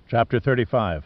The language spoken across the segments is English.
Chapter 35.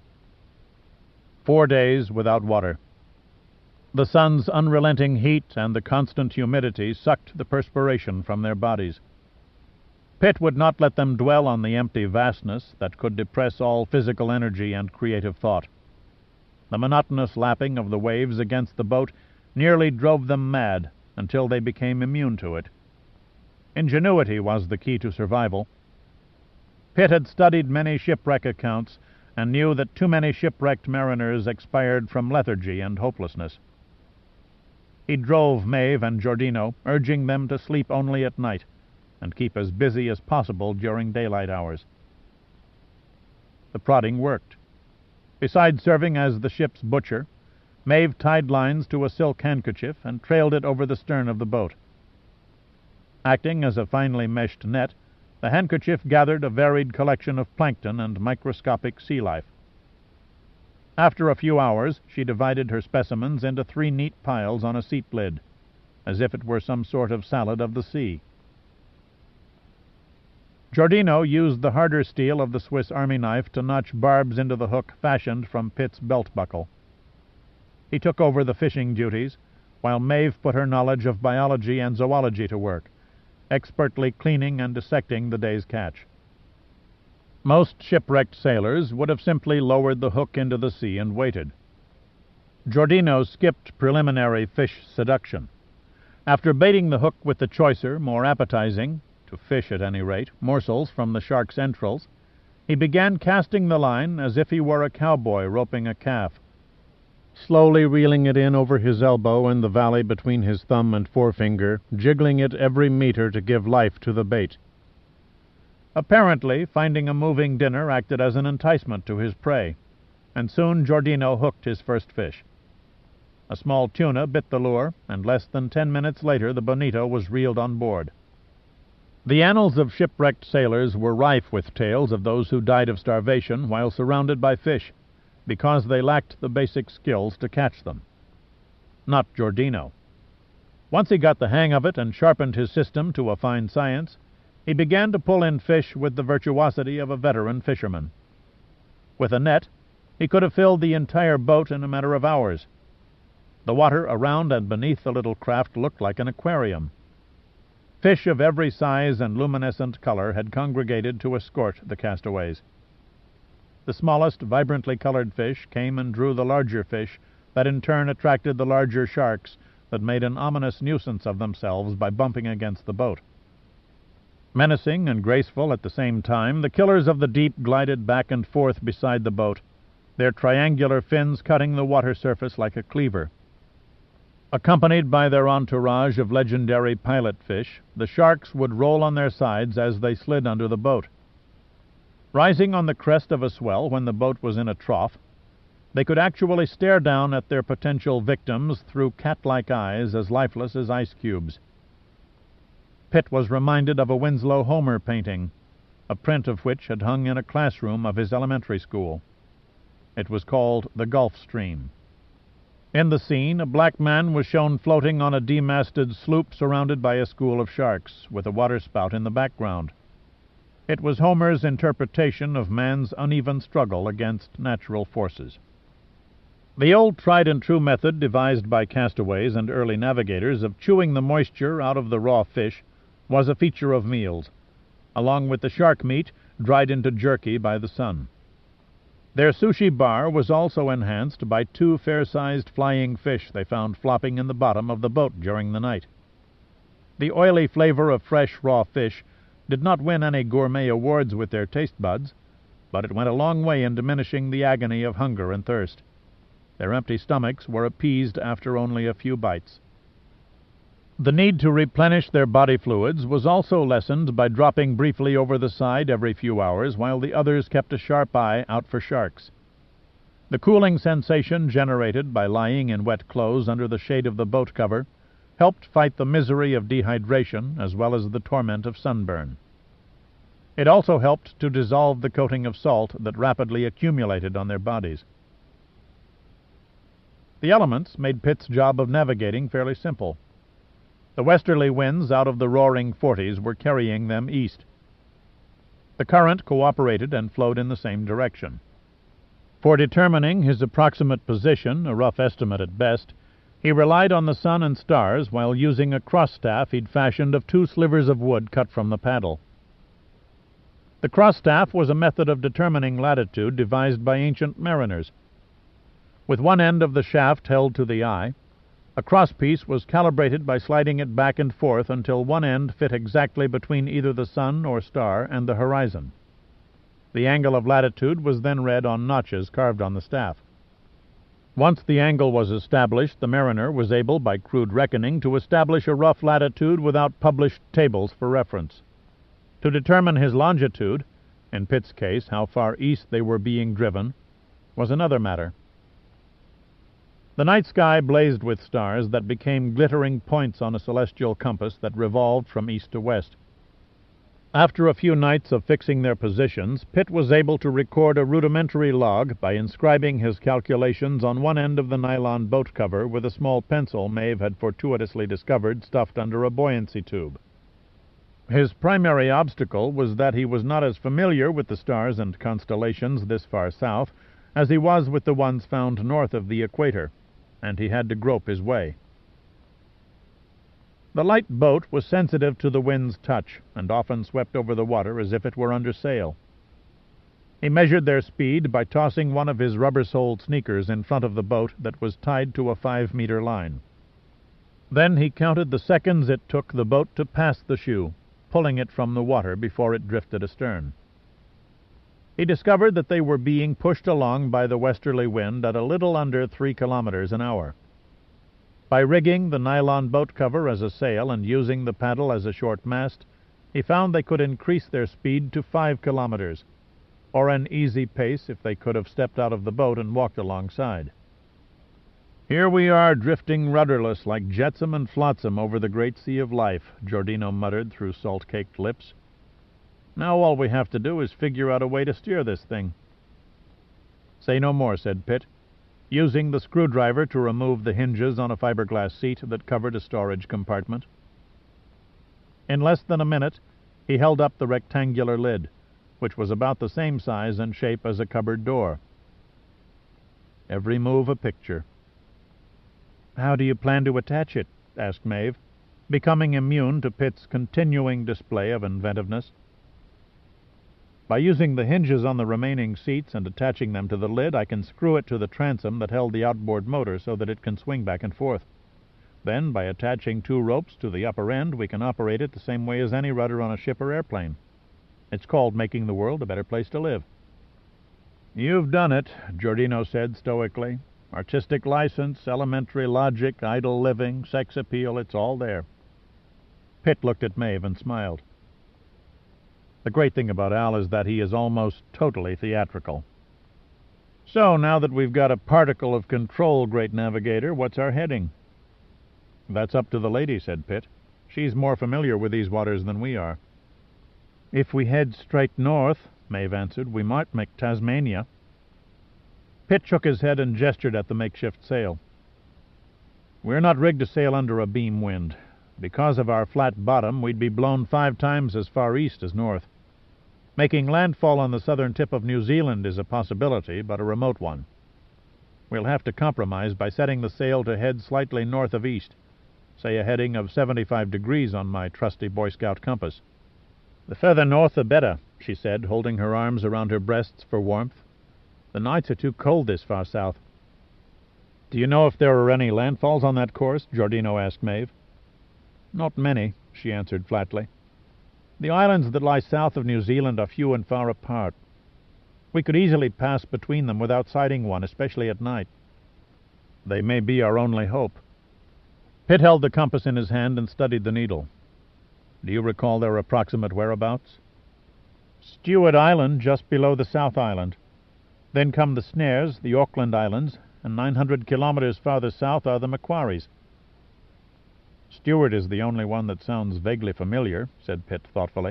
4 days without water. The sun's unrelenting heat and the constant humidity sucked the perspiration from their bodies. Pitt would not let them dwell on the empty vastness that could depress all physical energy and creative thought. The monotonous lapping of the waves against the boat nearly drove them mad until they became immune to it. Ingenuity was the key to survival. Pitt had studied many shipwreck accounts and knew that too many shipwrecked mariners expired from lethargy and hopelessness. He drove Maeve and Giordino, urging them to sleep only at night and keep as busy as possible during daylight hours. The prodding worked. Besides serving as the ship's butcher, Maeve tied lines to a silk handkerchief and trailed it over the stern of the boat. Acting as a finely meshed net, the handkerchief gathered a varied collection of plankton and microscopic sea life. After a few hours, she divided her specimens into 3 neat piles on a seat lid, as if it were some sort of salad of the sea. Giordino used the harder steel of the Swiss Army knife to notch barbs into the hook fashioned from Pitt's belt buckle. He took over the fishing duties, while Maeve put her knowledge of biology and zoology to work, expertly cleaning and dissecting the day's catch. Most shipwrecked sailors would have simply lowered the hook into the sea and waited. Giordino skipped preliminary fish seduction. After baiting the hook with the choicer, more appetizing, to fish at any rate, morsels from the shark's entrails, he began casting the line as if he were a cowboy roping a calf, slowly reeling it in over his elbow in the valley between his thumb and forefinger, jiggling it every meter to give life to the bait. Apparently, finding a moving dinner acted as an enticement to his prey, and soon Giordino hooked his first fish. A small tuna bit the lure, and less than 10 minutes later the bonito was reeled on board. The annals of shipwrecked sailors were rife with tales of those who died of starvation while surrounded by fish, because they lacked the basic skills to catch them. Not Giordino. Once he got the hang of it and sharpened his system to a fine science, he began to pull in fish with the virtuosity of a veteran fisherman. With a net, he could have filled the entire boat in a matter of hours. The water around and beneath the little craft looked like an aquarium. Fish of every size and luminescent color had congregated to escort the castaways. The smallest, vibrantly colored fish came and drew the larger fish that in turn attracted the larger sharks that made an ominous nuisance of themselves by bumping against the boat. Menacing and graceful at the same time, the killers of the deep glided back and forth beside the boat, their triangular fins cutting the water surface like a cleaver. Accompanied by their entourage of legendary pilot fish, the sharks would roll on their sides as they slid under the boat. Rising on the crest of a swell when the boat was in a trough, they could actually stare down at their potential victims through cat-like eyes as lifeless as ice cubes. Pitt was reminded of a Winslow Homer painting, a print of which had hung in a classroom of his elementary school. It was called The Gulf Stream. In the scene, a black man was shown floating on a demasted sloop surrounded by a school of sharks, with a waterspout in the background. It was Homer's interpretation of man's uneven struggle against natural forces. The old tried-and-true method devised by castaways and early navigators of chewing the moisture out of the raw fish was a feature of meals, along with the shark meat dried into jerky by the sun. Their sushi bar was also enhanced by 2 fair-sized flying fish they found flopping in the bottom of the boat during the night. The oily flavor of fresh raw fish did not win any gourmet awards with their taste buds, but it went a long way in diminishing the agony of hunger and thirst. Their empty stomachs were appeased after only a few bites. The need to replenish their body fluids was also lessened by dropping briefly over the side every few hours while the others kept a sharp eye out for sharks. The cooling sensation generated by lying in wet clothes under the shade of the boat cover helped fight the misery of dehydration as well as the torment of sunburn. It also helped to dissolve the coating of salt that rapidly accumulated on their bodies. The elements made Pitt's job of navigating fairly simple. The westerly winds out of the roaring 40s were carrying them east. The current cooperated and flowed in the same direction. For determining his approximate position, a rough estimate at best, he relied on the sun and stars while using a cross-staff he'd fashioned of 2 slivers of wood cut from the paddle. The cross-staff was a method of determining latitude devised by ancient mariners. With one end of the shaft held to the eye, a crosspiece was calibrated by sliding it back and forth until one end fit exactly between either the sun or star and the horizon. The angle of latitude was then read on notches carved on the staff. Once the angle was established, the mariner was able, by crude reckoning, to establish a rough latitude without published tables for reference. To determine his longitude, in Pitt's case how far east they were being driven, was another matter. The night sky blazed with stars that became glittering points on a celestial compass that revolved from east to west. After a few nights of fixing their positions, Pitt was able to record a rudimentary log by inscribing his calculations on one end of the nylon boat cover with a small pencil Maeve had fortuitously discovered stuffed under a buoyancy tube. His primary obstacle was that he was not as familiar with the stars and constellations this far south as he was with the ones found north of the equator, and he had to grope his way. The light boat was sensitive to the wind's touch, and often swept over the water as if it were under sail. He measured their speed by tossing one of his rubber-soled sneakers in front of the boat that was tied to a 5-meter line. Then he counted the seconds it took the boat to pass the shoe, pulling it from the water before it drifted astern. He discovered that they were being pushed along by the westerly wind at a little under 3 kilometers an hour. By rigging the nylon boat cover as a sail and using the paddle as a short mast, he found they could increase their speed to 5 kilometers, or an easy pace if they could have stepped out of the boat and walked alongside. "Here we are, drifting rudderless like jetsam and flotsam over the great sea of life," Giordino muttered through salt-caked lips. "Now all we have to do is figure out a way to steer this thing." "Say no more," said Pitt, using the screwdriver to remove the hinges on a fiberglass seat that covered a storage compartment. In less than a minute, he held up the rectangular lid, which was about the same size and shape as a cupboard door. Every move a picture. "How do you plan to attach it?" asked Maeve, becoming immune to Pitt's continuing display of inventiveness. "By using the hinges on the remaining seats and attaching them to the lid, I can screw it to the transom that held the outboard motor so that it can swing back and forth. Then, by attaching 2 ropes to the upper end, we can operate it the same way as any rudder on a ship or airplane. It's called making the world a better place to live." "You've done it," Giordino said stoically. "Artistic license, elementary logic, idle living, sex appeal, it's all there." Pitt looked at Maeve and smiled. The great thing about Al is that he is almost totally theatrical. "So, now that we've got a particle of control, great navigator, what's our heading?" "That's up to the lady," said Pitt. "She's more familiar with these waters than we are." "If we head straight north," Maeve answered, "we might make Tasmania." Pitt shook his head and gestured at the makeshift sail. "We're not rigged to sail under a beam wind. Because of our flat bottom, we'd be blown 5 times as far east as north. Making landfall on the southern tip of New Zealand is a possibility, but a remote one. We'll have to compromise by setting the sail to head slightly north of east, say a heading of 75 degrees on my trusty Boy Scout compass." "The further north the better," she said, holding her arms around her breasts for warmth. "The nights are too cold this far south." "Do you know if there are any landfalls on that course?" Giordino asked Maeve. "Not many," she answered flatly. "The islands that lie south of New Zealand are few and far apart. We could easily pass between them without sighting one, especially at night." "They may be our only hope." Pitt held the compass in his hand and studied the needle. "Do you recall their approximate whereabouts?" "Stewart Island, just below the South Island. Then come the Snares, the Auckland Islands, and 900 kilometers farther south are the Macquaries." "Stewart is the only one that sounds vaguely familiar," said Pitt thoughtfully.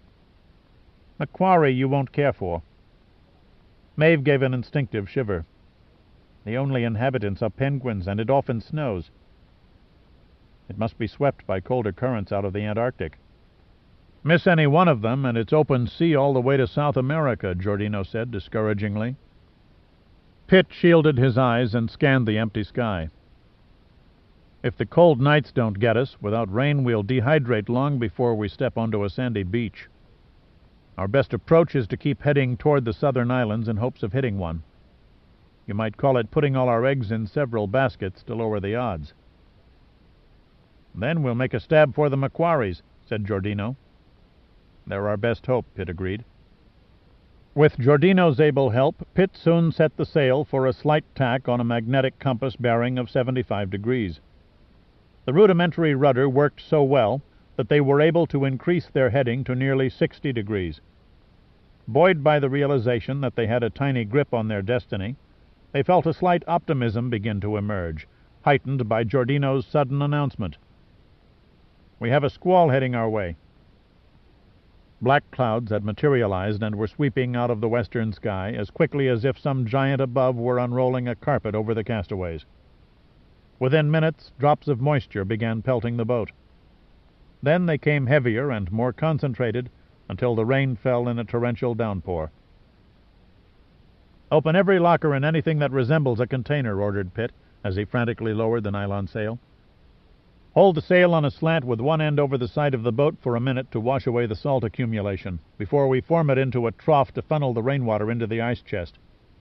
"Macquarie you won't care for." Maeve gave an instinctive shiver. "The only inhabitants are penguins, and it often snows." "It must be swept by colder currents out of the Antarctic." Miss any one of them, and it's open sea all the way to South America, Giordino said discouragingly. Pitt shielded his eyes and scanned the empty sky. If the cold nights don't get us, without rain we'll dehydrate long before we step onto a sandy beach. Our best approach is to keep heading toward the southern islands in hopes of hitting one. You might call it putting all our eggs in several baskets to lower the odds. Then we'll make a stab for the Macquaries, said Giordino. They're our best hope, Pitt agreed. With Giordino's able help, Pitt soon set the sail for a slight tack on a magnetic compass bearing of 75 degrees. The rudimentary rudder worked so well that they were able to increase their heading to nearly 60 degrees. Buoyed by the realization that they had a tiny grip on their destiny, they felt a slight optimism begin to emerge, heightened by Giordino's sudden announcement. We have a squall heading our way. Black clouds had materialized and were sweeping out of the western sky as quickly as if some giant above were unrolling a carpet over the castaways. Within minutes, drops of moisture began pelting the boat. Then they came heavier and more concentrated until the rain fell in a torrential downpour. "Open every locker and anything that resembles a container," ordered Pitt, as he frantically lowered the nylon sail. "Hold the sail on a slant with one end over the side of the boat for a minute to wash away the salt accumulation, before we form it into a trough to funnel the rainwater into the ice chest."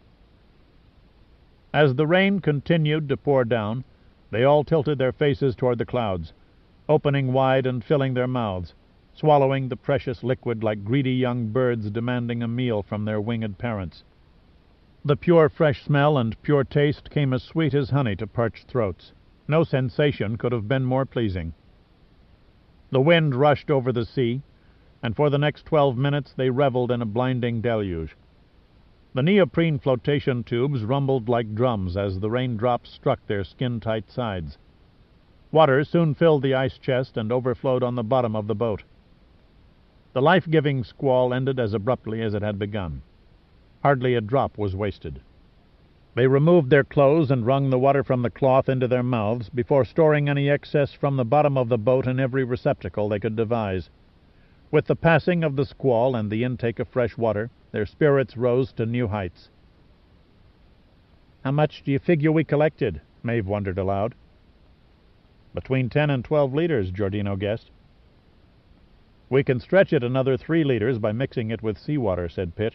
As the rain continued to pour down, they all tilted their faces toward the clouds, opening wide and filling their mouths, swallowing the precious liquid like greedy young birds demanding a meal from their winged parents. The pure fresh smell and pure taste came as sweet as honey to parched throats. No sensation could have been more pleasing. The wind rushed over the sea, and for the next 12 minutes they reveled in a blinding deluge. The neoprene flotation tubes rumbled like drums as the raindrops struck their skin-tight sides. Water soon filled the ice chest and overflowed on the bottom of the boat. The life-giving squall ended as abruptly as it had begun. Hardly a drop was wasted. They removed their clothes and wrung the water from the cloth into their mouths before storing any excess from the bottom of the boat in every receptacle they could devise. With the passing of the squall and the intake of fresh water, their spirits rose to new heights. "How much do you figure we collected?" Maeve wondered aloud. "Between 10 and 12 liters, Giordino guessed. "We can stretch it another 3 liters by mixing it with seawater," said Pitt.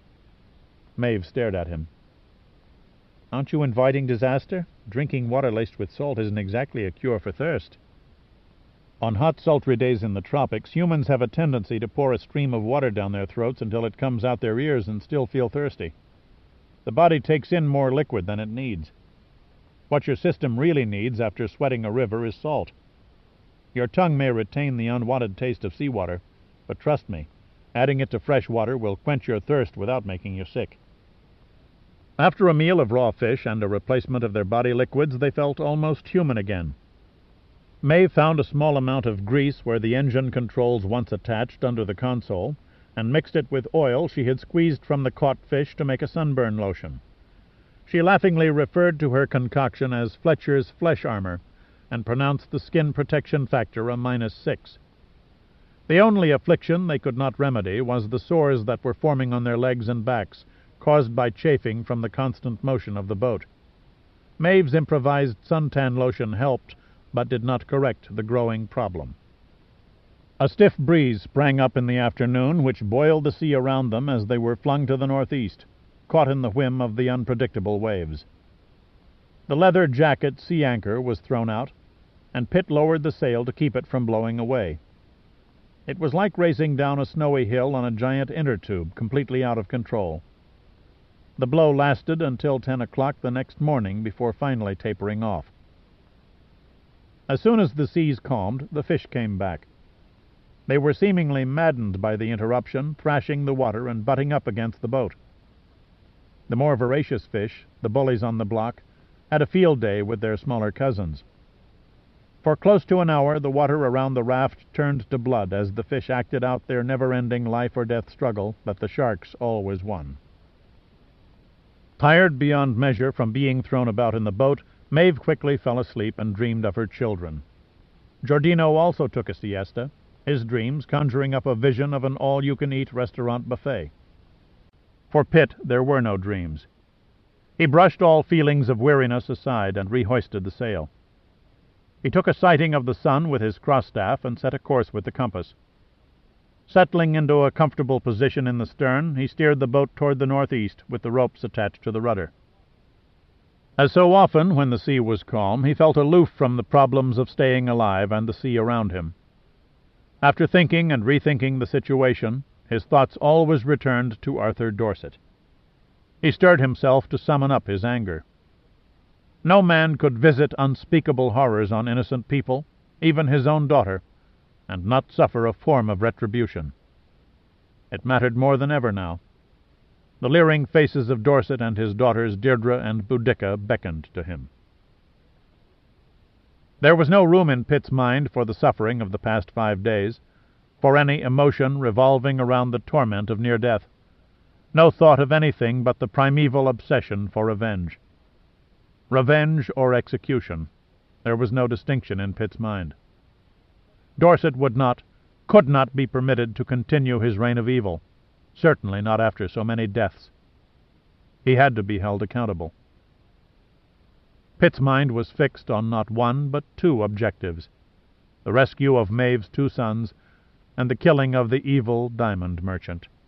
Maeve stared at him. "Aren't you inviting disaster? Drinking water laced with salt isn't exactly a cure for thirst." On hot, sultry days in the tropics, humans have a tendency to pour a stream of water down their throats until it comes out their ears and still feel thirsty. The body takes in more liquid than it needs. What your system really needs after sweating a river is salt. Your tongue may retain the unwanted taste of seawater, but trust me, adding it to fresh water will quench your thirst without making you sick. After a meal of raw fish and a replacement of their body liquids, they felt almost human again. Maeve found a small amount of grease where the engine controls once attached under the console, and mixed it with oil she had squeezed from the caught fish to make a sunburn lotion. She laughingly referred to her concoction as Fletcher's Flesh Armor, and pronounced the skin protection factor a -6. The only affliction they could not remedy was the sores that were forming on their legs and backs, caused by chafing from the constant motion of the boat. Maeve's improvised suntan lotion helped, but did not correct the growing problem. A stiff breeze sprang up in the afternoon, which boiled the sea around them as they were flung to the northeast, caught in the whim of the unpredictable waves. The leather jacket sea anchor was thrown out, and Pitt lowered the sail to keep it from blowing away. It was like racing down a snowy hill on a giant inner tube, completely out of control. The blow lasted until 10 o'clock the next morning before finally tapering off. As soon as the seas calmed, the fish came back. They were seemingly maddened by the interruption, thrashing the water and butting up against the boat. The more voracious fish, the bullies on the block, had a field day with their smaller cousins. For close to an hour the water around the raft turned to blood as the fish acted out their never-ending life-or-death struggle that the sharks always won. Tired beyond measure from being thrown about in the boat, Maeve quickly fell asleep and dreamed of her children. Giordino also took a siesta. his dreams conjuring up a vision of an all-you-can-eat restaurant buffet. For Pitt there were no dreams. He brushed all feelings of weariness aside and rehoisted the sail. He took a sighting of the sun with his cross-staff and set a course with the compass. Settling into a comfortable position in the stern, he steered the boat toward the northeast with the ropes attached to the rudder. As so often when the sea was calm, he felt aloof from the problems of staying alive and the sea around him. After thinking and rethinking the situation, his thoughts always returned to Arthur Dorset. He stirred himself to summon up his anger. No man could visit unspeakable horrors on innocent people, even his own daughter, and not suffer a form of retribution. It mattered more than ever now. The leering faces of Dorset and his daughters Deirdre and Boudicca beckoned to him. There was no room in Pitt's mind for the suffering of the past 5 days, for any emotion revolving around the torment of near death. No thought of anything but the primeval obsession for revenge. Revenge or execution. There was no distinction in Pitt's mind. Dorset could not be permitted to continue his reign of evil, certainly not after so many deaths. He had to be held accountable. Pitt's mind was fixed on not one but 2 objectives: the rescue of Maeve's 2 sons and the killing of the evil diamond merchant.